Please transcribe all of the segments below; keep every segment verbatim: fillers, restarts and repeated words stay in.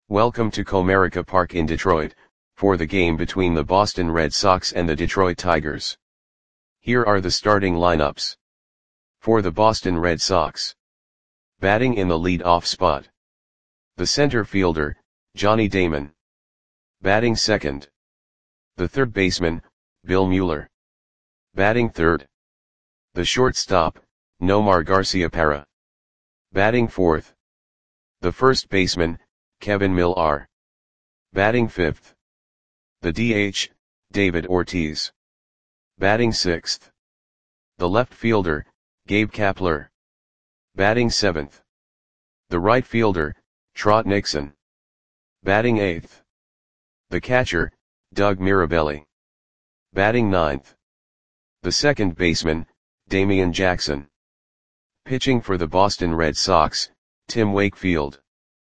Welcome to Comerica Park in Detroit, for the game between the Boston Red Sox and the Detroit Tigers. Here are the starting lineups. For the Boston Red Sox. Batting in the lead-off spot. The center fielder, Johnny Damon. Batting second. The third baseman, Bill Mueller. Batting third. The shortstop, Nomar Garciaparra. Batting fourth. The first baseman, Kevin Millar. Batting fifth. The D H, David Ortiz. Batting sixth. The left fielder, Gabe Kapler. Batting seventh. The right fielder, Trot Nixon. Batting eighth. The catcher, Doug Mirabelli. Batting ninth. The second baseman, Damian Jackson. Pitching for the Boston Red Sox, Tim Wakefield.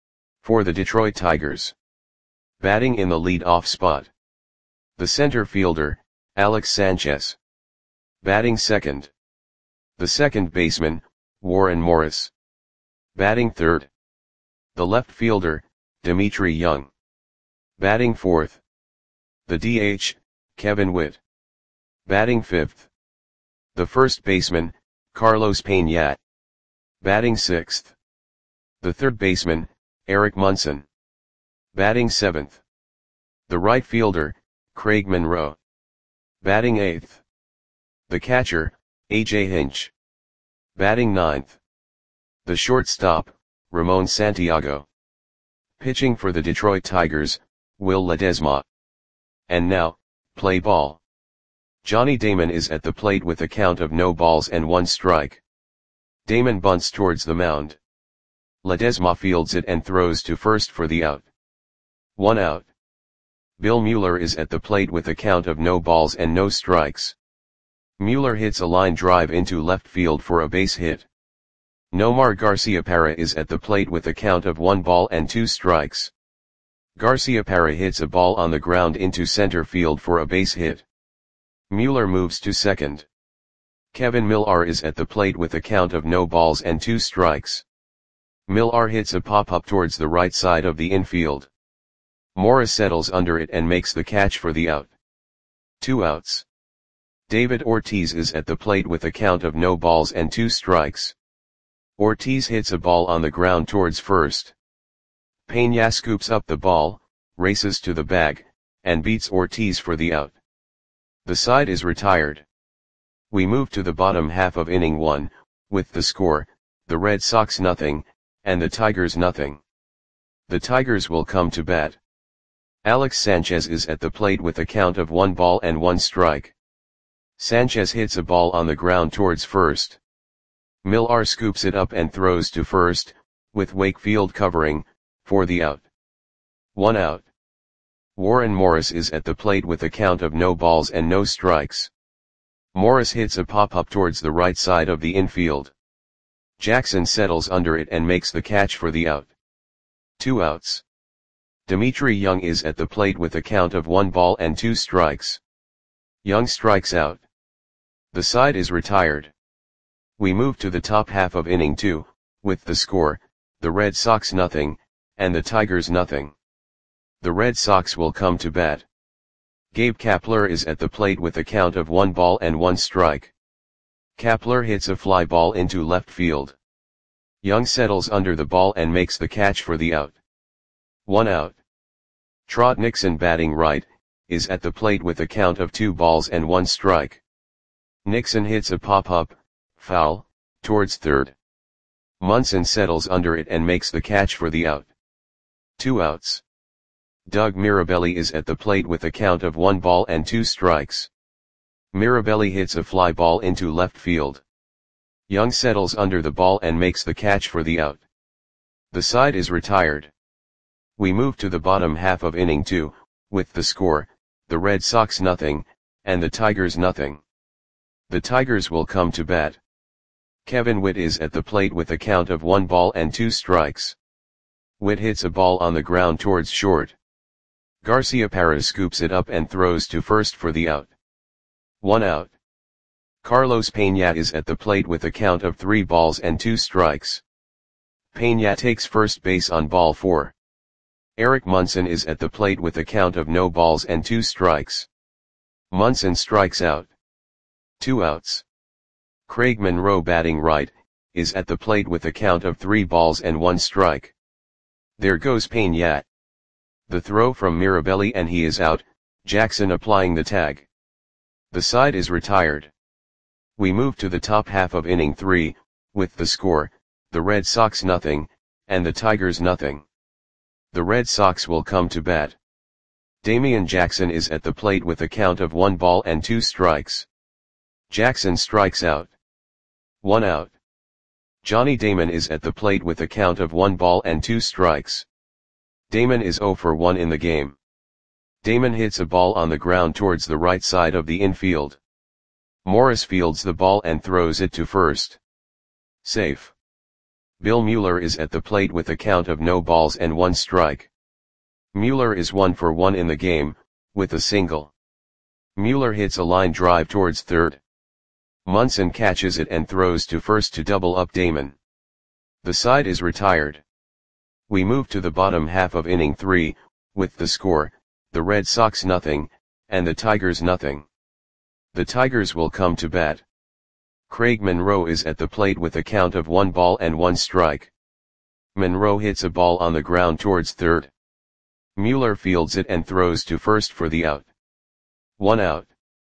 For the Detroit Tigers. Batting in the lead-off spot. The center fielder, Alex Sanchez. Batting second. The second baseman, Warren Morris. Batting third. The left fielder, Dimitri Young. Batting fourth. The D H, Kevin Witt. Batting fifth. The first baseman, Carlos Pena. Batting sixth. The third baseman, Eric Munson. Batting seventh. The right fielder, Craig Monroe. Batting eighth. The catcher, A J Hinch. Batting ninth. The shortstop, Ramon Santiago. Pitching for the Detroit Tigers, Will Ledesma. And now, play ball. Johnny Damon is at the plate with a count of no balls and one strike. Damon bunts towards the mound. Ledesma fields it and throws to first for the out. One out. Bill Mueller is at the plate with a count of no balls and no strikes. Mueller hits a line drive into left field for a base hit. Nomar Garciaparra is at the plate with a count of one ball and two strikes. Garciaparra hits a ball on the ground into center field for a base hit. Mueller moves to second. Kevin Millar is at the plate with a count of no balls and two strikes. Millar hits a pop-up towards the right side of the infield. Morris settles under it and makes the catch for the out. Two outs. David Ortiz is at the plate with a count of no balls and two strikes. Ortiz hits a ball on the ground towards first. Pena scoops up the ball, races to the bag, and beats Ortiz for the out. The side is retired. We move to the bottom half of inning one, with the score, the Red Sox nothing, and the Tigers nothing. The Tigers will come to bat. Alex Sanchez is at the plate with a count of one ball and one strike. Sanchez hits a ball on the ground towards first. Millar scoops it up and throws to first, with Wakefield covering, for the out. One out. Warren Morris is at the plate with a count of no balls and no strikes. Morris hits a pop-up towards the right side of the infield. Jackson settles under it and makes the catch for the out. Two outs. Dimitri Young is at the plate with a count of one ball and two strikes. Young strikes out. The side is retired. We move to the top half of inning two, with the score, the Red Sox nothing, and the Tigers nothing. The Red Sox will come to bat. Gabe Kapler is at the plate with a count of one ball and one strike. Kapler hits a fly ball into left field. Young settles under the ball and makes the catch for the out. One out. Trot Nixon, batting right, is at the plate with a count of two balls and one strike. Nixon hits a pop-up, foul, towards third. Munson settles under it and makes the catch for the out. Two outs. Doug Mirabelli is at the plate with a count of one ball and two strikes. Mirabelli hits a fly ball into left field. Young settles under the ball and makes the catch for the out. The side is retired. We move to the bottom half of inning two, with the score, the Red Sox nothing, and the Tigers nothing. The Tigers will come to bat. Kevin Witt is at the plate with a count of one ball and two strikes. Witt hits a ball on the ground towards short. Garciaparra scoops it up and throws to first for the out. One out. Carlos Pena is at the plate with a count of three balls and two strikes. Pena takes first base on ball four. Eric Munson is at the plate with a count of no balls and two strikes. Munson strikes out. Two outs. Craig Monroe, batting right, is at the plate with a count of three balls and one strike. There goes Payne Yatt. The throw from Mirabelli and he is out, Jackson applying the tag. The side is retired. We move to the top half of inning three, with the score, the Red Sox nothing, and the Tigers nothing. The Red Sox will come to bat. Damian Jackson is at the plate with a count of one ball and two strikes. Jackson strikes out. One out. Johnny Damon is at the plate with a count of one ball and two strikes. Damon is zero for one in the game. Damon hits a ball on the ground towards the right side of the infield. Morris fields the ball and throws it to first. Safe. Bill Mueller is at the plate with a count of no balls and one strike. Mueller is one for one in the game, with a single. Mueller hits a line drive towards third. Munson catches it and throws to first to double up Damon. The side is retired. We move to the bottom half of inning three, with the score, the Red Sox nothing, and the Tigers nothing. The Tigers will come to bat. Craig Monroe is at the plate with a count of one ball and one strike. Monroe hits a ball on the ground towards third. Mueller fields it and throws to first for the out. One out.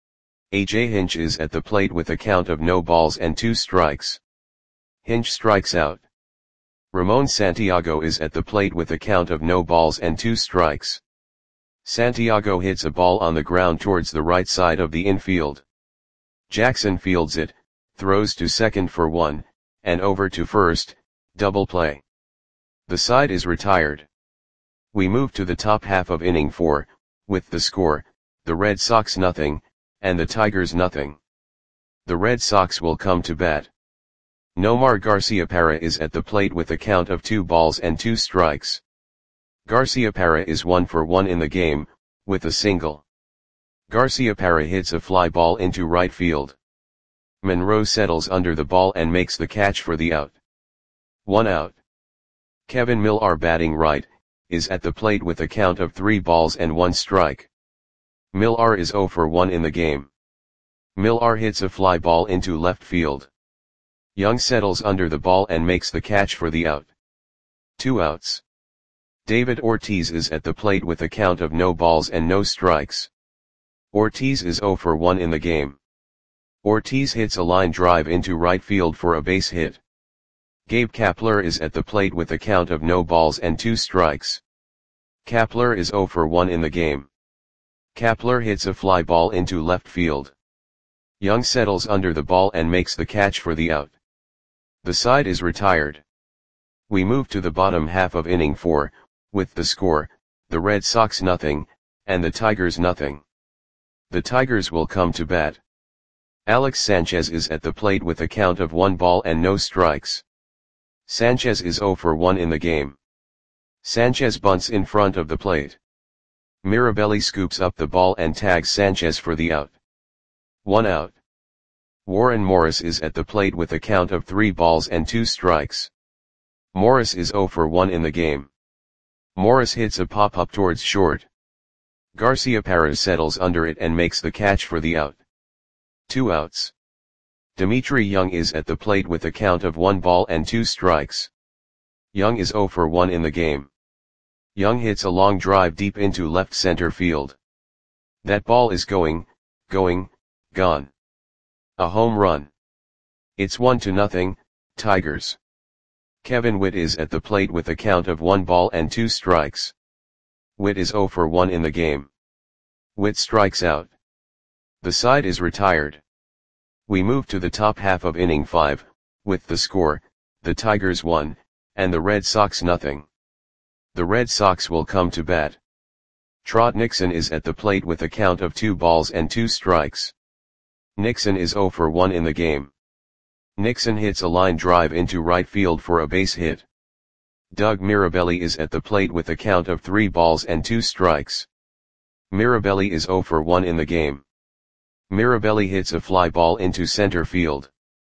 A J Hinch is at the plate with a count of no balls and two strikes. Hinch strikes out. Ramon Santiago is at the plate with a count of no balls and two strikes. Santiago hits a ball on the ground towards the right side of the infield. Jackson fields it, throws to second for one, and over to first, double play. The side is retired. We move to the top half of inning four, with the score, the Red Sox nothing, and the Tigers nothing. The Red Sox will come to bat. Nomar Garciaparra is at the plate with a count of two balls and two strikes. Garciaparra is one for one in the game, with a single. Garciaparra hits a fly ball into right field. Monroe settles under the ball and makes the catch for the out. One out. Kevin Millar, batting right, is at the plate with a count of three balls and one strike. Millar is zero for one in the game. Millar hits a fly ball into left field. Young settles under the ball and makes the catch for the out. Two outs. David Ortiz is at the plate with a count of no balls and no strikes. Ortiz is zero for one in the game. Ortiz hits a line drive into right field for a base hit. Gabe Kapler is at the plate with a count of no balls and two strikes. Kapler is zero for one in the game. Kapler hits a fly ball into left field. Young settles under the ball and makes the catch for the out. The side is retired. We move to the bottom half of inning four, with the score, the Red Sox nothing, and the Tigers nothing. The Tigers will come to bat. Alex Sanchez is at the plate with a count of one ball and no strikes. Sanchez is zero for one in the game. Sanchez bunts in front of the plate. Mirabelli scoops up the ball and tags Sanchez for the out. One out. Warren Morris is at the plate with a count of three balls and two strikes. Morris is zero for one in the game. Morris hits a pop-up towards short. Garciaparra settles under it and makes the catch for the out. Two outs. Dimitri Young is at the plate with a count of one ball and two strikes. Young is zero for one in the game. Young hits a long drive deep into left center field. That ball is going, going, gone. A home run. It's one to nothing, Tigers. Kevin Witt is at the plate with a count of one ball and two strikes. Witt is zero for one in the game. Witt strikes out. The side is retired. We move to the top half of inning five, with the score, the Tigers one, and the Red Sox nothing. The Red Sox will come to bat. Trot Nixon is at the plate with a count of two balls and two strikes. Nixon is zero for one in the game. Nixon hits a line drive into right field for a base hit. Doug Mirabelli is at the plate with a count of three balls and two strikes. Mirabelli is zero for one in the game. Mirabelli hits a fly ball into center field.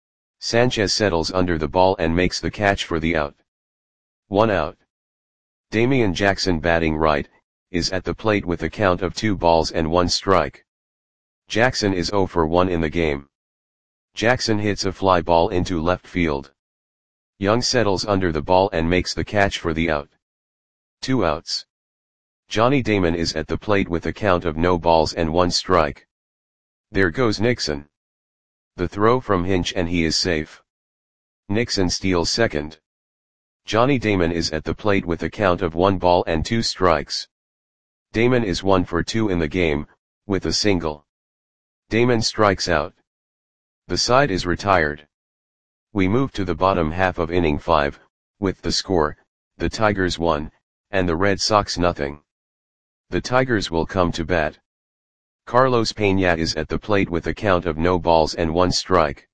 Sanchez settles under the ball and makes the catch for the out. One out. Damian Jackson batting right, is at the plate with a count of two balls and one strike. Jackson is zero for one in the game. Jackson hits a fly ball into left field. Young settles under the ball and makes the catch for the out. Two outs. Johnny Damon is at the plate with a count of no balls and one strike. There goes Nixon. The throw from Hinch and he is safe. Nixon steals second. Johnny Damon is at the plate with a count of one ball and two strikes. Damon is one for two in the game, with a single. Damon strikes out. The side is retired. We move to the bottom half of inning five, with the score, the Tigers one, and the Red Sox nothing. The Tigers will come to bat. Carlos Peña is at the plate with a count of no balls and one strike.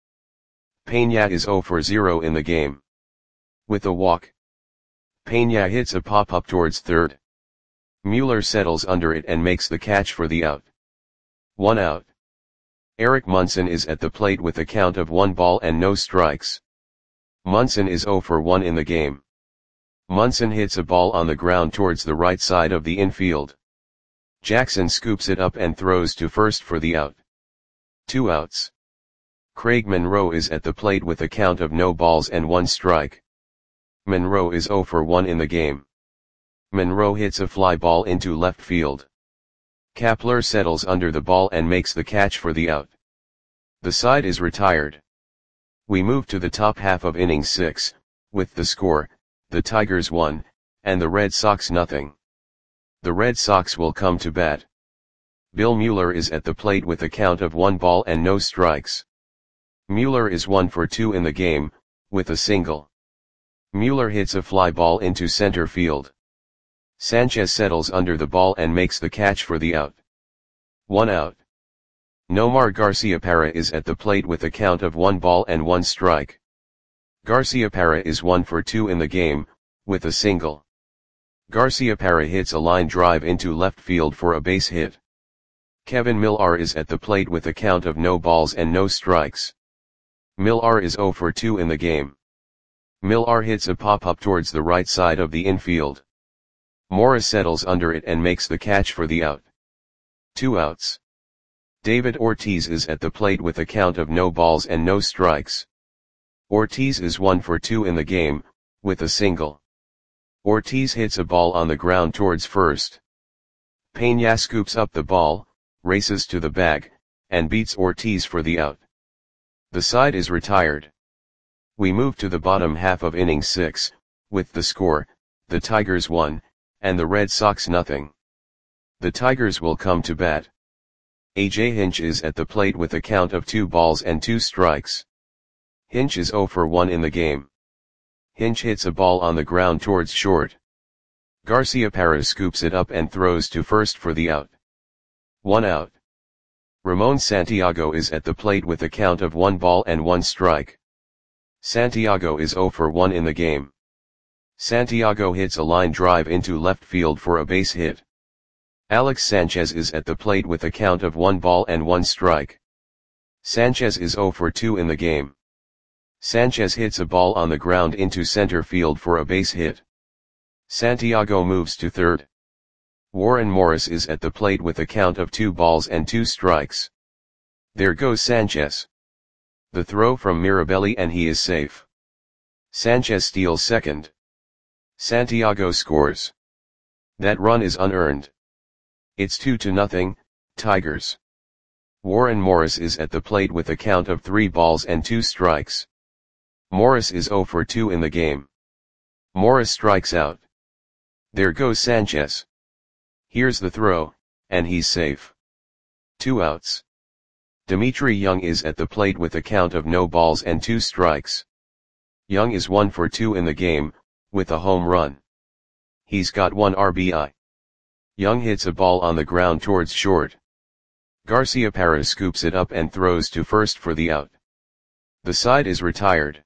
Peña is zero for zero in the game. With a walk, Peña hits a pop-up towards third. Mueller settles under it and makes the catch for the out. One out. Eric Munson is at the plate with a count of one ball and no strikes. Munson is zero for one in the game. Munson hits a ball on the ground towards the right side of the infield. Jackson scoops it up and throws to first for the out. Two outs. Craig Monroe is at the plate with a count of no balls and one strike. Monroe is zero for one in the game. Monroe hits a fly ball into left field. Kapler settles under the ball and makes the catch for the out. The side is retired. We move to the top half of inning six, with the score, the Tigers one, and the Red Sox nothing. The Red Sox will come to bat. Bill Mueller is at the plate with a count of one ball and no strikes. Mueller is one for two in the game, with a single. Mueller hits a fly ball into center field. Sanchez settles under the ball and makes the catch for the out. One out. Nomar Garciaparra is at the plate with a count of one ball and one strike. Garciaparra is one for two in the game, with a single. Garciaparra hits a line drive into left field for a base hit. Kevin Millar is at the plate with a count of no balls and no strikes. Millar is zero for two in the game. Millar hits a pop-up towards the right side of the infield. Morris settles under it and makes the catch for the out. Two outs. David Ortiz is at the plate with a count of no balls and no strikes. Ortiz is one for two in the game, with a single. Ortiz hits a ball on the ground towards first. Peña scoops up the ball, races to the bag, and beats Ortiz for the out. The side is retired. We move to the bottom half of inning six, with the score, the Tigers one, and the Red Sox nothing. The Tigers will come to bat. A J Hinch is at the plate with a count of two balls and two strikes. Hinch is zero for one in the game. Hinch hits a ball on the ground towards short. Garciaparra scoops it up and throws to first for the out. One out. Ramon Santiago is at the plate with a count of one ball and one strike. Santiago is zero for one in the game. Santiago hits a line drive into left field for a base hit. Alex Sanchez is at the plate with a count of one ball and one strike. Sanchez is zero for two in the game. Sanchez hits a ball on the ground into center field for a base hit. Santiago moves to third. Warren Morris is at the plate with a count of two balls and two strikes. There goes Sanchez. The throw from Mirabelli and he is safe. Sanchez steals second. Santiago scores. That run is unearned. It's two to nothing, Tigers. Warren Morris is at the plate with a count of three balls and two strikes. Morris is zero for two in the game. Morris strikes out. There goes Sanchez. Here's the throw, and he's safe. Two outs. Dimitri Young is at the plate with a count of no balls and two strikes. Young is one for two in the game, with a home run. He's got one R B I. Young hits a ball on the ground towards short. Garciaparra scoops it up and throws to first for the out. The side is retired.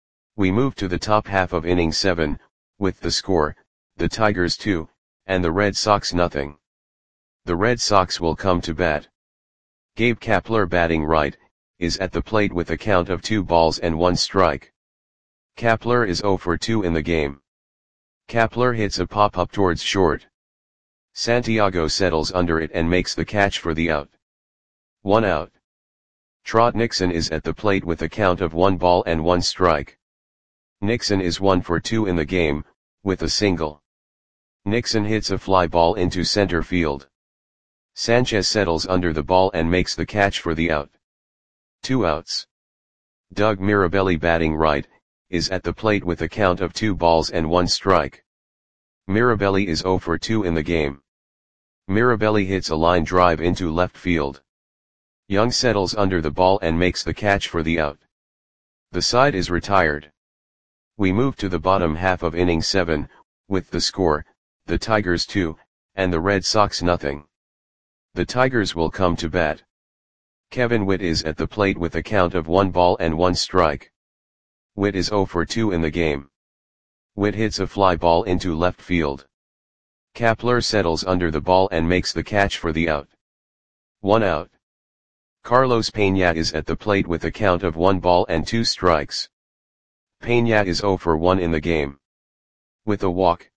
We move to the top half of inning seven, with the score, the Tigers two, and the Red Sox nothing. The Red Sox will come to bat. Gabe Kapler batting right, is at the plate with a count of two balls and one strike. Kapler is zero for two in the game. Kapler hits a pop-up towards short. Santiago settles under it and makes the catch for the out. One out. Trot Nixon is at the plate with a count of one ball and one strike. Nixon is one for two in the game, with a single. Nixon hits a fly ball into center field. Sanchez settles under the ball and makes the catch for the out. Two outs. Doug Mirabelli, batting right, is at the plate with a count of two balls and one strike. Mirabelli is zero for two in the game. Mirabelli hits a line drive into left field. Young settles under the ball and makes the catch for the out. The side is retired. We move to the bottom half of inning seven, with the score, the Tigers two, and the Red Sox nothing. The Tigers will come to bat. Kevin Witt is at the plate with a count of one ball and one strike. Witt is zero for two in the game. Witt hits a fly ball into left field. Kapler settles under the ball and makes the catch for the out. One out. Carlos Peña is at the plate with a count of one ball and two strikes. Peña is zero for one in the game. With a walk,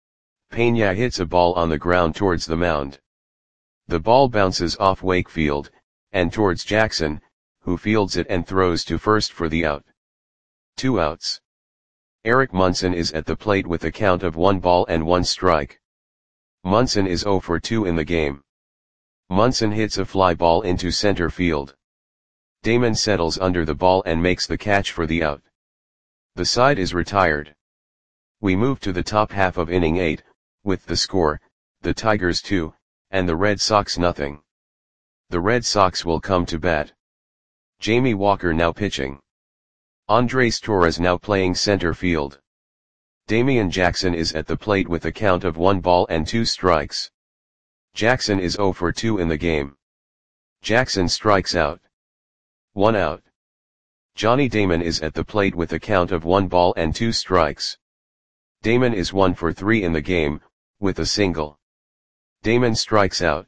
Peña hits a ball on the ground towards the mound. The ball bounces off Wakefield, and towards Jackson, who fields it and throws to first for the out. Two outs. Eric Munson is at the plate with a count of one ball and one strike. Munson is zero for two in the game. Munson hits a fly ball into center field. Damon settles under the ball and makes the catch for the out. The side is retired. We move to the top half of inning eight, with the score, the Tigers two, and the Red Sox nothing. The Red Sox will come to bat. Jamie Walker now pitching. Andres Torres now playing center field. Damian Jackson is at the plate with a count of one ball and two strikes. Jackson is zero for two in the game. Jackson strikes out. One out. Johnny Damon is at the plate with a count of one ball and two strikes. Damon is one for three in the game, with a single. Damon strikes out.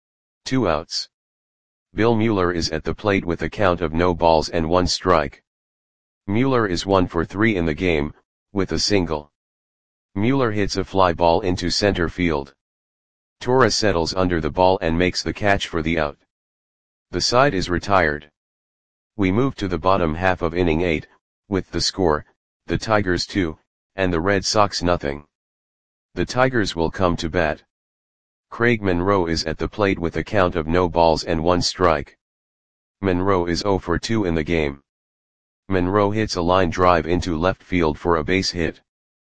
Two outs. Bill Mueller is at the plate with a count of no balls and one strike. Mueller is one for three in the game, with a single. Mueller hits a fly ball into center field. Torres settles under the ball and makes the catch for the out. The side is retired. We move to the bottom half of inning eight, with the score, the Tigers two, and the Red Sox nothing. The Tigers will come to bat. Craig Monroe is at the plate with a count of no balls and one strike. Monroe is zero for two in the game. Monroe hits a line drive into left field for a base hit.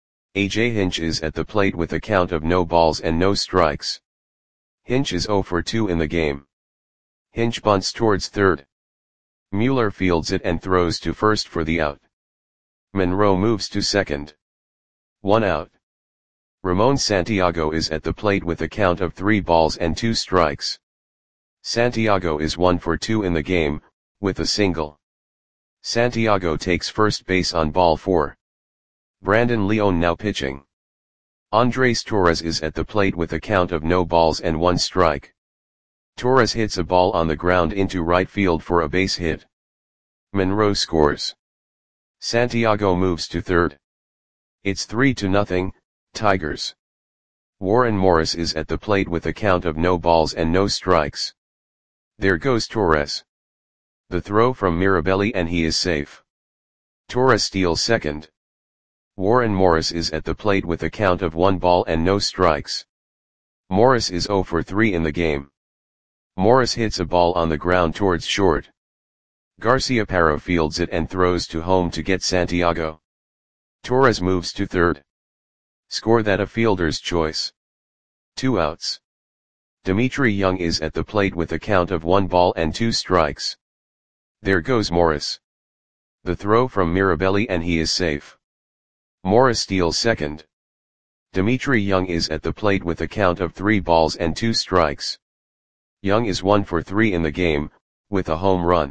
A J Hinch is at the plate with a count of no balls and no strikes. Hinch is zero for two in the game. Hinch bunts towards third. Mueller fields it and throws to first for the out. Monroe moves to second. One out. Ramon Santiago is at the plate with a count of three balls and two strikes. Santiago is one for two in the game, with a single. Santiago takes first base on ball four. Brandon Leone now pitching. Andres Torres is at the plate with a count of no balls and one strike. Torres hits a ball on the ground into right field for a base hit. Monroe scores. Santiago moves to third. It's three to nothing, Tigers. Warren Morris is at the plate with a count of no balls and no strikes. There goes Torres. The throw from Mirabelli and he is safe. Torres steals second. Warren Morris is at the plate with a count of one ball and no strikes. Morris is zero for three in the game. Morris hits a ball on the ground towards short. Garciaparra fields it and throws to home to get Santiago. Torres moves to third. Score that a fielder's choice. Two outs. Dimitri Young is at the plate with a count of one ball and two strikes. There goes Morris. The throw from Mirabelli and he is safe. Morris steals second. Dimitri Young is at the plate with a count of three balls and two strikes. Young is one for three in the game, with a home run.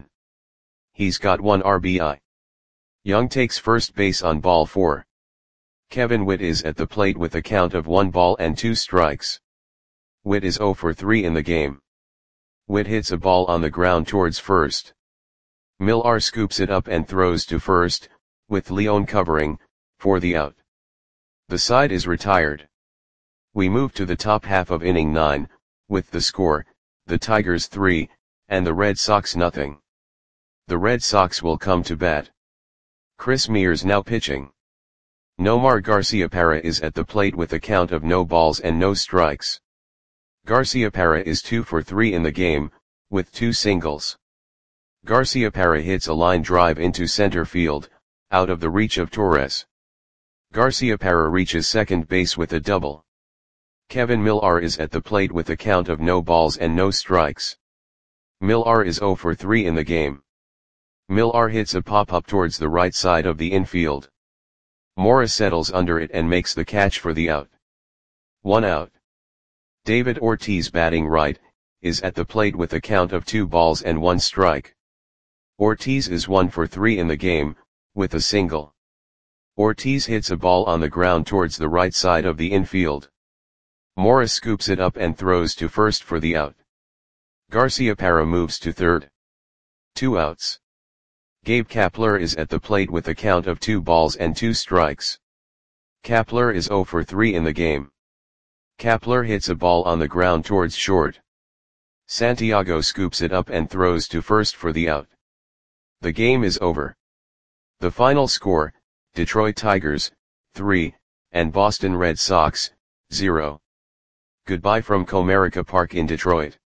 He's got one R B I. Young takes first base on ball four. Kevin Witt is at the plate with a count of one ball and two strikes. Witt is zero for three in the game. Witt hits a ball on the ground towards first. Millar scoops it up and throws to first, with Leone covering, for the out. The side is retired. We move to the top half of inning nine, with the score, the Tigers three, and the Red Sox nothing. The Red Sox will come to bat. Chris Mears now pitching. Nomar Garciaparra is at the plate with a count of no balls and no strikes. Garciaparra is two for three in the game, with two singles. Garciaparra hits a line drive into center field, out of the reach of Torres. Garciaparra reaches second base with a double. Kevin Millar is at the plate with a count of no balls and no strikes. Millar is zero for three in the game. Millar hits a pop-up towards the right side of the infield. Mora settles under it and makes the catch for the out. One out. David Ortiz, batting right, is at the plate with a count of two balls and one strike. Ortiz is one for three in the game, with a single. Ortiz hits a ball on the ground towards the right side of the infield. Mora scoops it up and throws to first for the out. Garciaparra moves to third. Two outs. Gabe Kapler is at the plate with a count of two balls and two strikes. Kapler is zero for three in the game. Kapler hits a ball on the ground towards short. Santiago scoops it up and throws to first for the out. The game is over. The final score, Detroit Tigers, three, and Boston Red Sox, zero. Goodbye from Comerica Park in Detroit.